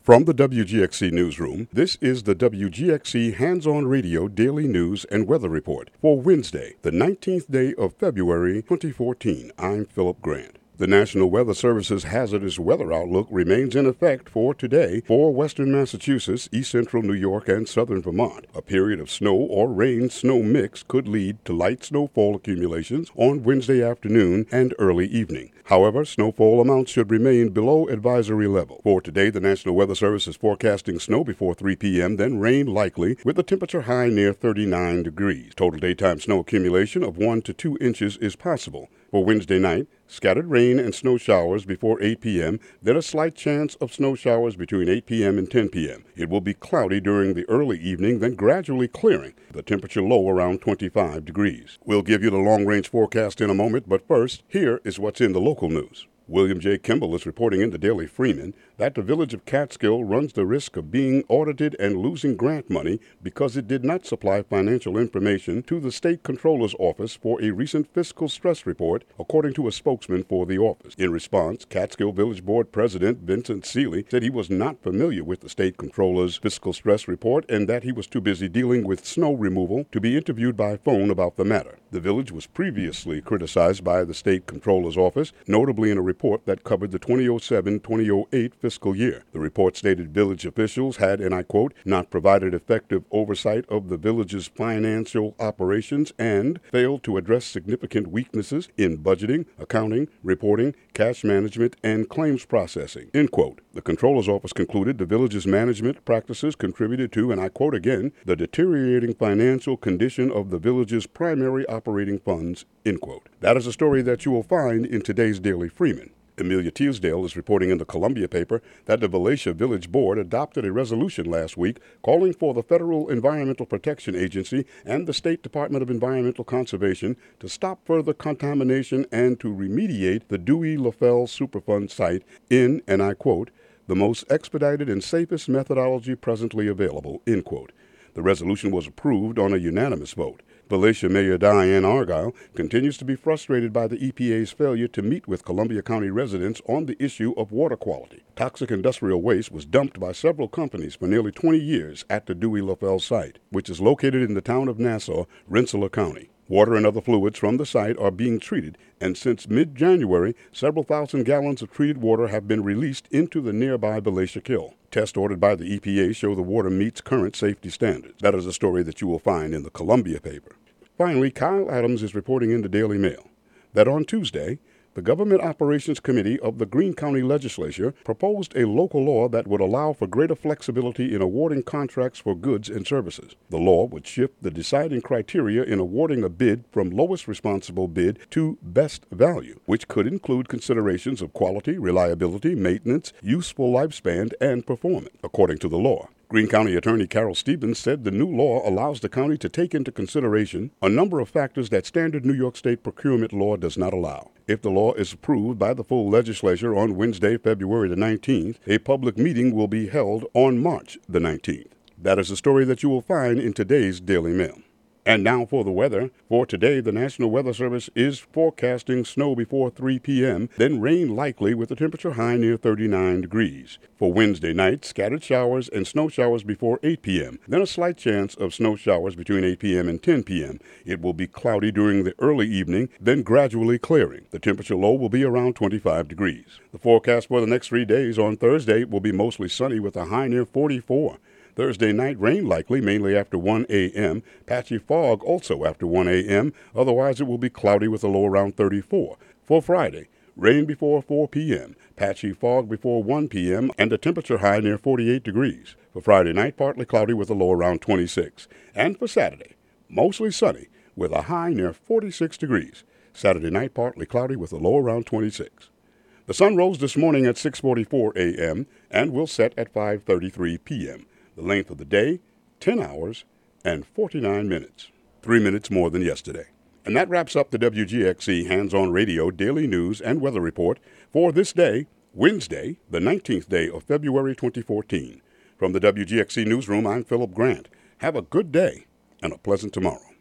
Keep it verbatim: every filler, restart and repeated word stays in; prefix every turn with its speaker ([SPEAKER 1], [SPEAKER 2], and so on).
[SPEAKER 1] From the W G X C Newsroom, this is the W G X C Hands-On Radio Daily News and Weather Report for Wednesday, the nineteenth day of February, twenty fourteen. I'm Philip Grant. The National Weather Service's hazardous weather outlook remains in effect for today for western Massachusetts, east central New York, and southern Vermont. A period of snow or rain-snow mix could lead to light snowfall accumulations on Wednesday afternoon and early evening. However, snowfall amounts should remain below advisory level. For today, the National Weather Service is forecasting snow before three p.m., then rain likely, with a temperature high near thirty-nine degrees. Total daytime snow accumulation of one to two inches is possible. For Wednesday night, scattered rain and snow showers before eight p.m., then a slight chance of snow showers between eight p.m. and ten p.m. It will be cloudy during the early evening, then gradually clearing, the temperature low around twenty-five degrees. We'll give you the long-range forecast in a moment, but first, here is what's in the local news. William J. Kimball is reporting in the Daily Freeman that the village of Catskill runs the risk of being audited and losing grant money because it did not supply financial information to the State Controller's Office for a recent fiscal stress report, according to a spokesman for the office. In response, Catskill Village Board President Vincent Seeley said he was not familiar with the State Controller's fiscal stress report and that he was too busy dealing with snow removal to be interviewed by phone about the matter. The village was previously criticized by the State Controller's Office, notably in a report that covered the twenty oh seven twenty oh eight fiscal year. The report stated village officials had, and I quote, not provided effective oversight of the village's financial operations and failed to address significant weaknesses in budgeting, accounting, reporting, cash management, and claims processing, end quote. The Controller's Office concluded the village's management practices contributed to, and I quote again, the deteriorating financial condition of the village's primary operating funds, end quote. That is a story that you will find in today's Daily Freeman. Amelia Teasdale is reporting in the Columbia paper that the Valatia Village Board adopted a resolution last week calling for the Federal Environmental Protection Agency and the State Department of Environmental Conservation to stop further contamination and to remediate the Dewey-LaFell Superfund site in, and I quote, the most expedited and safest methodology presently available, end quote. The resolution was approved on a unanimous vote. Valatia Mayor Diane Argyle continues to be frustrated by the E P A's failure to meet with Columbia County residents on the issue of water quality. Toxic industrial waste was dumped by several companies for nearly twenty years at the Dewey-LaFell site, which is located in the town of Nassau, Rensselaer County. Water and other fluids from the site are being treated, and since mid-January, several thousand gallons of treated water have been released into the nearby Valatia Kill. Tests ordered by the E P A show the water meets current safety standards. That is a story that you will find in the Columbia paper. Finally, Kyle Adams is reporting in the Daily Mail that on Tuesday, the Government Operations Committee of the Greene County Legislature proposed a local law that would allow for greater flexibility in awarding contracts for goods and services. The law would shift the deciding criteria in awarding a bid from lowest responsible bid to best value, which could include considerations of quality, reliability, maintenance, useful lifespan, and performance, according to the law. Greene County Attorney Carol Stevens said the new law allows the county to take into consideration a number of factors that standard New York State procurement law does not allow. If the law is approved by the full legislature on Wednesday, February the nineteenth, a public meeting will be held on March the nineteenth. That is a story that you will find in today's Daily Mail. And now for the weather. For today, the National Weather Service is forecasting snow before three p.m., then rain likely with a temperature high near thirty-nine degrees. For Wednesday night, scattered showers and snow showers before eight p.m., then a slight chance of snow showers between eight p.m. and ten p.m. It will be cloudy during the early evening, then gradually clearing. The temperature low will be around twenty-five degrees. The forecast for the next three days on Thursday will be mostly sunny with a high near forty-four. Thursday night, rain likely, mainly after one a.m., patchy fog also after one a.m., otherwise it will be cloudy with a low around thirty-four. For Friday, rain before four p.m., patchy fog before one p.m., and a temperature high near forty-eight degrees. For Friday night, partly cloudy with a low around twenty-six. And for Saturday, mostly sunny with a high near forty-six degrees. Saturday night, partly cloudy with a low around twenty-six. The sun rose this morning at six forty-four a.m. and will set at five thirty-three p.m. The length of the day, ten hours and forty-nine minutes. Three minutes more than yesterday. And that wraps up the W G X C Hands-On Radio Daily News and Weather Report for this day, Wednesday, the nineteenth day of February twenty fourteen. From the W G X C Newsroom, I'm Philip Grant. Have a good day and a pleasant tomorrow.